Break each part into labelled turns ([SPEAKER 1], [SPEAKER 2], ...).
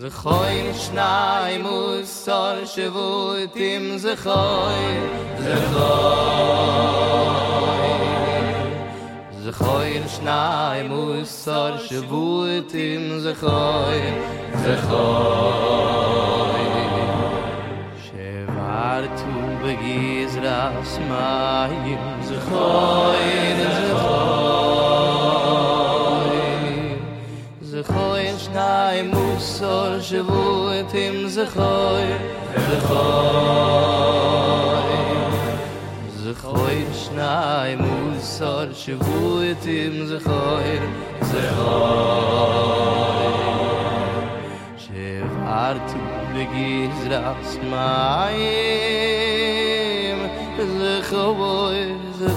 [SPEAKER 1] זכוי שניים מוסר שבויתים זכוי שניים מוסר שבויתים זכוי שברתו בגזרס מים זכוי שניים מוסר שבויתים זכוי שניים מוסר שבויתים זכוי שברתו בגזרס מים זכוי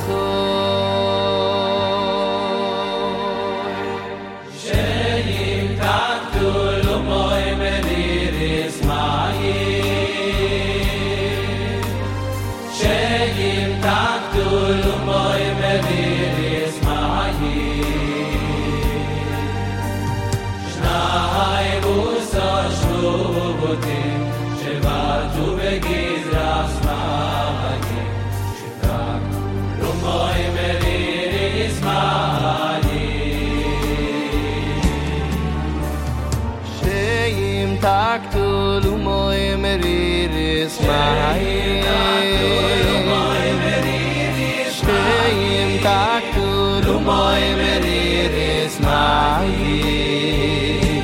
[SPEAKER 2] שברתו בגזרס מים שתקתו מים מריריס מים
[SPEAKER 1] שימתקתו מים מריריס מים שימתקתו מים מריריס מים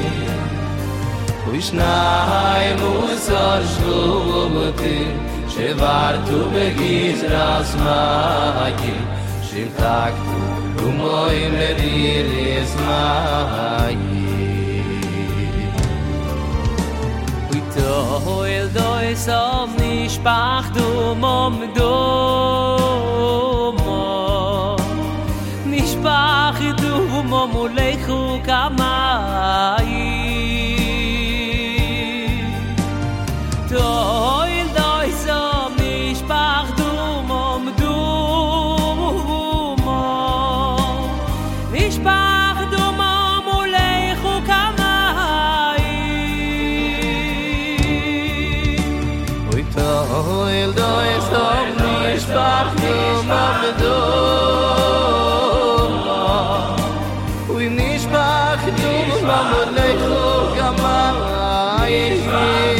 [SPEAKER 1] ושניים מוסר שבויתים שברתו בגזרס מים שימתקתו מים מריריס מים
[SPEAKER 3] ותוהל דויסם נשפחתו ממדומו נשפחתו ממולכו כמים Toil doisam nishpach dumom nishpach dumom uleichu kamayim
[SPEAKER 1] Toil doisam nishpach dumom nishpach dumom uleichu kamayim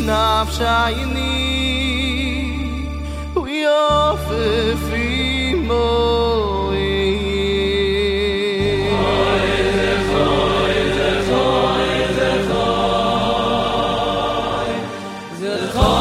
[SPEAKER 1] nafshayni we offer free moi
[SPEAKER 2] Zechor